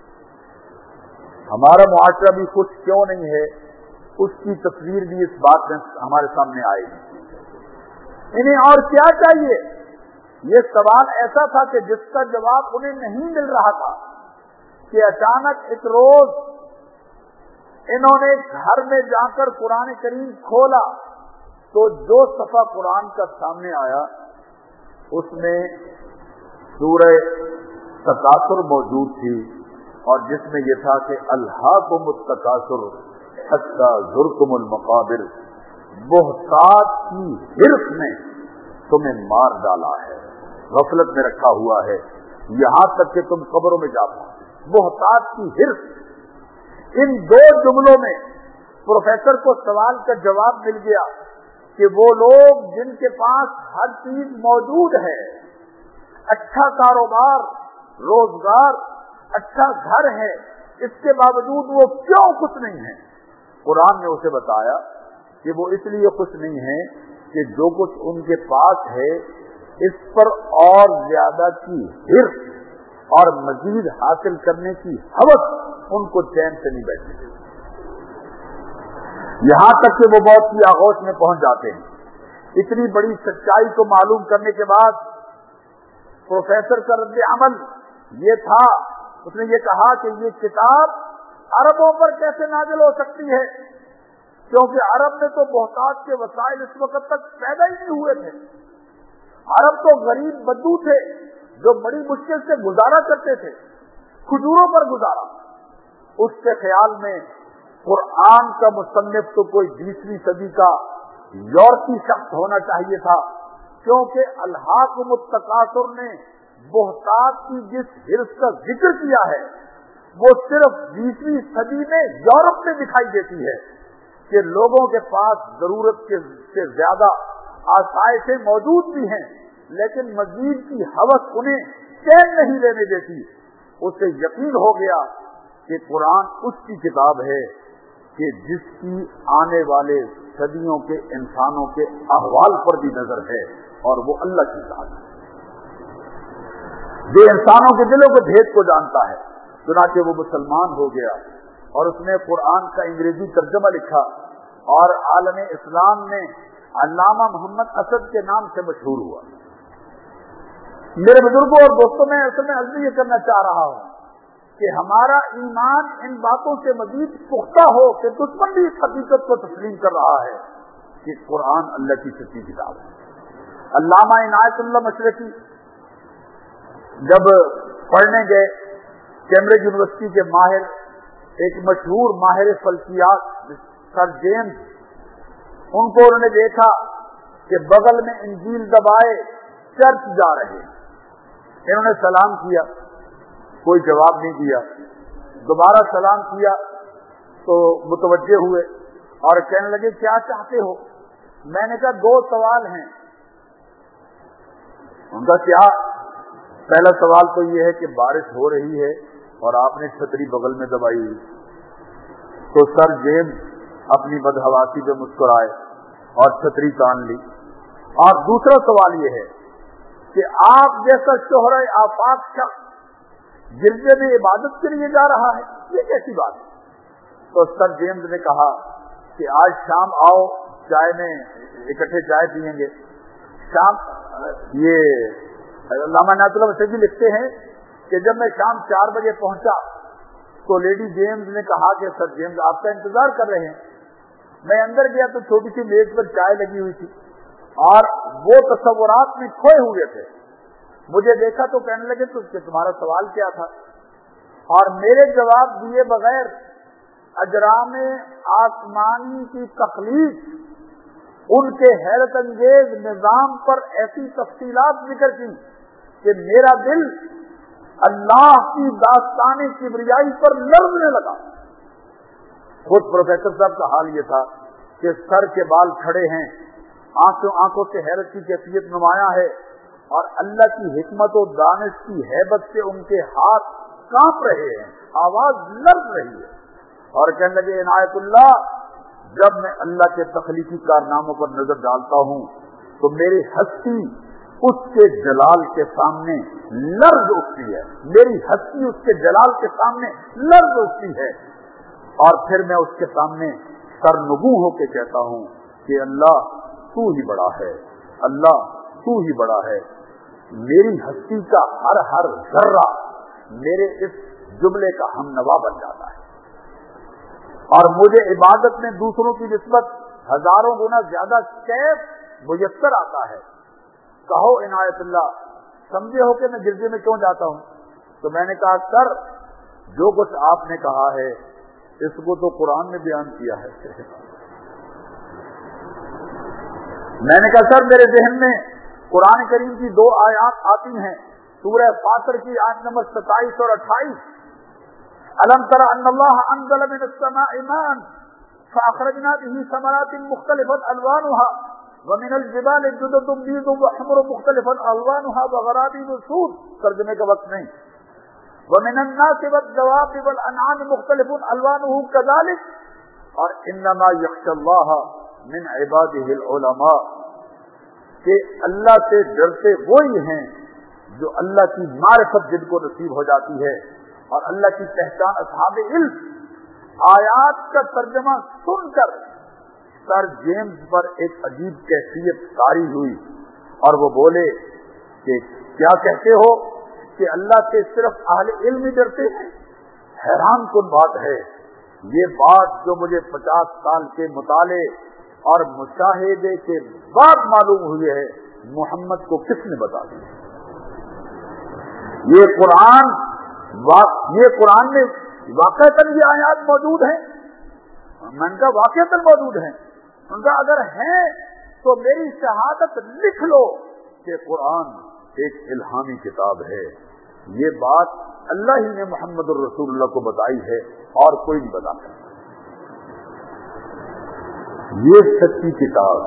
ہمارا معاشرہ بھی خوش کیوں نہیں ہے؟ اس کی تصویر بھی اس بات میں ہمارے سامنے آئے گی. انہیں اور کیا چاہیے؟ یہ سوال ایسا تھا کہ جس کا جواب انہیں نہیں مل رہا تھا کہ اچانک ایک روز انہوں نے گھر میں جا کر قرآن کریم کھولا تو جو صفحہ قرآن کا سامنے آیا اس میں سورہ تکاثر موجود تھی، اور جس میں یہ تھا کہ الہاکم التکاثر حتی زرتم المقابر، بہتات کی حرص نے تمہیں مار ڈالا ہے، غفلت میں رکھا ہوا ہے یہاں تک کہ تم قبروں میں جا پہنچے. بہتات کی حرص. ان دو جملوں میں پروفیسر کو سوال کا جواب مل گیا کہ وہ لوگ جن کے پاس ہر چیز موجود ہے، اچھا کاروبار، روزگار، اچھا گھر ہے، اس کے باوجود وہ کیوں خوش نہیں ہیں؟ قرآن نے اسے بتایا کہ وہ اس لیے خوش نہیں ہیں کہ جو کچھ ان کے پاس ہے اس پر اور زیادہ کی حرص اور مزید حاصل کرنے کی ہوس ان کو چین سے نہیں بیٹھنے دیتی، یہاں تک کہ وہ موت کی آغوش میں پہنچ جاتے ہیں. اتنی بڑی سچائی کو معلوم کرنے کے بعد پروفیسر کا رد عمل یہ تھا، اس نے یہ کہا کہ یہ کتاب عربوں پر کیسے نازل ہو سکتی ہے، کیونکہ عرب میں تو بہتات کے وسائل اس وقت تک پیدا ہی نہیں ہوئے تھے. عرب تو غریب بدو تھے جو بڑی مشکل سے گزارا کرتے تھے، کھجوروں پر گزارا. اس کے خیال میں قرآن کا مصنف تو کوئی 20ویں صدی کا یورپی شخص ہونا چاہیے تھا، کیونکہ الہاکم التکاثر نے بہتات کی جس حرص کا ذکر کیا ہے وہ صرف 20ویں صدی میں یورپ میں دکھائی دیتی ہے کہ لوگوں کے پاس ضرورت سے زیادہ آسائشیں موجود بھی ہیں، لیکن مزید کی ہوس انہیں چین نہیں لینے دیتی. اسے یقین ہو گیا کہ قرآن اس کی کتاب ہے کہ جس کی آنے والے صدیوں کے انسانوں کے احوال پر بھی نظر ہے، اور وہ اللہ کی ذات ہے جو انسانوں کے دلوں کے بھید کو جانتا ہے. چنانچہ وہ مسلمان ہو گیا اور اس نے قرآن کا انگریزی ترجمہ لکھا، اور عالم اسلام میں علامہ محمد اسد کے نام سے مشہور ہوا. میرے بزرگوں اور دوستوں، میں اصل میں عرض یہ کرنا چاہ رہا ہوں کہ ہمارا ایمان ان باتوں سے مزید پختہ ہو کہ دشمن بھی اس حقیقت کو تسلیم کر رہا ہے کہ قرآن اللہ کی سچی کتاب ہے. علامہ عنایت اللہ مشرقی جب پڑھنے گئے کیمبرج یونیورسٹی کے ماہر، ایک مشہور ماہر فلکیات سر جیمز، ان کو انہوں نے دیکھا کہ بغل میں انجیل دبائے چرچ جا رہے ہیں. انہوں نے سلام کیا، کوئی جواب نہیں دیا. دوبارہ سلام کیا تو متوجہ ہوئے اور کہنے لگے کیا چاہتے ہو؟ میں نے کہا 2 سوال ہیں. ان کا کیا؟ پہلا سوال تو یہ ہے کہ بارش ہو رہی ہے اور آپ نے چھتری بغل میں دبائی ہوئی. تو سر جیمز اپنی بدحواسی پہ مسکرائے اور چھتری تان لی. اور دوسرا سوال یہ ہے کہ آپ جیسا شہرہ آفاق شخص گرجے میں عبادت کے لیے جا رہا ہے، یہ کیسی بات ہے؟ تو سر جیمز نے کہا کہ آج شام آؤ، چائے میں اکٹھے چائے پیئیں گے. شام یہ علامہ عنایت اللہ مشرقی لکھتے ہیں کہ جب میں شام 4 بجے پہنچا تو لیڈی جیمز نے کہا کہ سر جیمز آپ کا انتظار کر رہے ہیں. میں اندر گیا تو چھوٹی سی میز پر چائے لگی ہوئی تھی اور وہ تصورات میں کھوئے ہوئے تھے. مجھے دیکھا تو کہنے لگے تو تمہارا سوال کیا تھا؟ اور میرے جواب دیے بغیر اجرام آسمانی کی تخلیق، ان کے حیرت انگیز نظام پر ایسی تفصیلات ذکر کی کہ میرا دل اللہ کی داستان کبریائی پر لرزنے لگا۔ خود پروفیسر صاحب کا حال یہ تھا کہ سر کے بال کھڑے ہیں، آنکھوں سے حیرت کی کیفیت نمایاں ہے، اور اللہ کی حکمت و دانش کی ہیبت سے ان کے ہاتھ کانپ رہے ہیں، آواز لرز رہی ہے، اور کہنے لگے عنایت اللہ، جب میں اللہ کے تخلیقی کارناموں پر نظر ڈالتا ہوں تو میری ہستی اس کے جلال کے سامنے لرز اٹھتی ہے، میری ہستی اس کے جلال کے سامنے لرز اٹھتی ہے، اور پھر میں اس کے سامنے سرنگوں ہو کے کہتا ہوں کہ اللہ تو ہی بڑا ہے، اللہ تو ہی بڑا ہے۔ میری ہستی کا ہر ہر ذرہ میرے اس جملے کا ہم نوا بن جاتا ہے، اور مجھے عبادت میں دوسروں کی نسبت ہزاروں گنا زیادہ کیف میسر آتا ہے۔ کہو عنایت اللہ، سمجھے ہو کہ میں گرجے میں کیوں جاتا ہوں؟ تو میں نے کہا سر، جو کچھ آپ نے کہا ہے اس کو تو قرآن نے بیان کیا ہے۔ میں نے کہا سر، میرے ذہن میں قرآن کریم کی 2 آیات آتی ہیں، سورہ فاطر کی آیت نمبر 27 اور 28، أَلَمْ تَرَ أَنَّ اللَّهَ أَنزَلَ مِنَ السَّمَاءِ مَاءً فَأَخْرَجْنَا بِهِ ثَمَرَاتٍ مُخْتَلِفًا أَلْوَانُهَا وَمِنَ الْجِبَالِ جُدُدٌ بِيضٌ وَحُمْرٌ مُخْتَلِفًا أَلْوَانُهَا وَغَرَابِيبُ سُودٌ، ترجمے کا وقت نہیں، وَمِنَ النَّاسِ وَالدَّوَابِّ وَالْأَنْعَامِ مُخْتَلِفٌ أَلْوَانُهُ كَذَلِكَ، اور إِنَّمَا يَخْشَى اللَّهَ مِنْ عِبَادِهِ الْعُلَمَاء، کہ اللہ سے ڈرتے وہی ہیں جو اللہ کی معرفت جن کو نصیب ہو جاتی ہے اور اللہ کی پہچان اصحاب علم۔ آیات کا ترجمہ سن کر سر جیمز پر ایک عجیب کیفیت طاری ہوئی، اور وہ بولے کہ کیا کہتے ہو کہ اللہ سے صرف اہل علم ہی ڈرتے ہیں؟ حیران کن بات ہے، یہ بات جو مجھے 50 سال کے مطالعے اور مشاہدے کے بعد معلوم ہوئی ہے، محمد کو کس نے بتا دی؟ یہ قرآن میں واقعتاً یہ آیات موجود ہیں؟ میں نے کہا واقعتاً موجود ہیں۔ ان کا اگر ہیں تو میری شہادت لکھ لو کہ قرآن ایک الہامی کتاب ہے۔ یہ بات اللہ ہی نے محمد الرسول اللہ کو بتائی ہے اور کوئی نہیں بتا سکتا۔ یہ سچی کتاب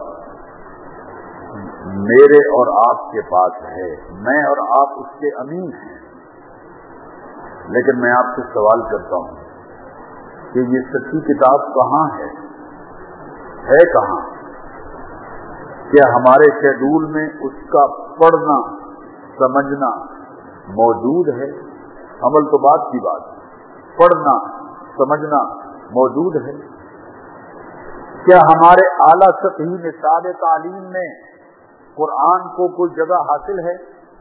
میرے اور آپ کے پاس ہے، میں اور آپ اس کے امین ہیں، لیکن میں آپ سے سوال کرتا ہوں کہ یہ سچی کتاب کہاں ہے کہاں؟ کیا ہمارے شیڈول میں اس کا پڑھنا سمجھنا موجود ہے؟ عمل تو بات کی بات، پڑھنا سمجھنا موجود ہے؟ کیا ہمارے اعلیٰ سطحی نصاب تعلیم میں قرآن کو کوئی جگہ حاصل ہے؟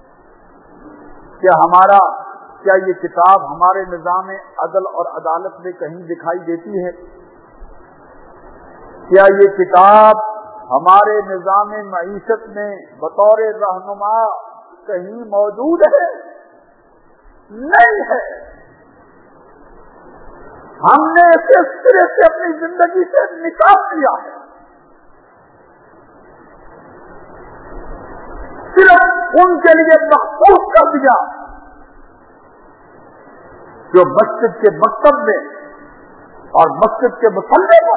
کیا یہ کتاب ہمارے نظام عدل اور عدالت میں کہیں دکھائی دیتی ہے؟ کیا یہ کتاب ہمارے نظام معیشت میں بطور رہنما کہیں موجود ہے؟ نہیں ہے۔ ہم نے اسے سرے سے اپنی زندگی سے نکال دیا ہے، صرف ان کے لیے محفوظ کر دیا جو مسجد کے مکتب میں اور مسجد کے مصلی پر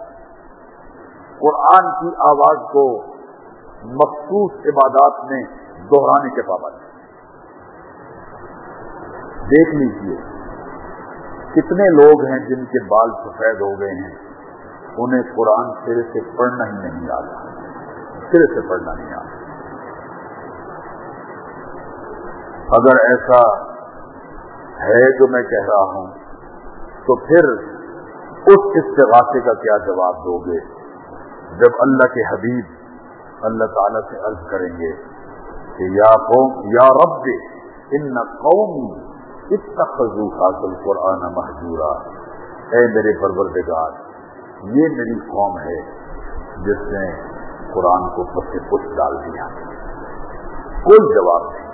قرآن کی آواز کو مخصوص عبادات میں دہرانے کے پابند ہیں۔ دیکھ لیجیے کتنے لوگ ہیں جن کے بال سفید ہو گئے ہیں، انہیں قرآن سرے سے پڑھنا ہی نہیں آتا، سرے سے پڑھنا نہیں آتا۔ اگر ایسا ہے جو میں کہہ رہا ہوں تو پھر اس استغاثے کا کیا جواب دو گے جب اللہ کے حبیب اللہ تعالیٰ سے عرض کریں گے کہ یا قوم یا رب ان قومی اتخذوا هذا القرآن مہجورا، اے میرے پروردگار یہ میری قوم ہے جس نے قرآن کو پس پش ڈال دیا۔ کوئی جواب نہیں۔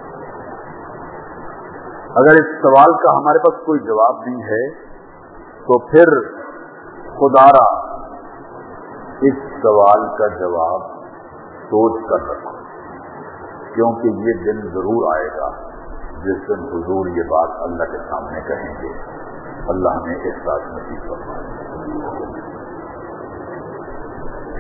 اگر اس سوال کا ہمارے پاس کوئی جواب نہیں ہے تو پھر خدا را اس سوال کا جواب سوچ کر رکھو، کیونکہ یہ دن ضرور آئے گا جس دن حضور یہ بات اللہ کے سامنے کہیں گے. اللہ ہمیں احساس نصیب فرمائے.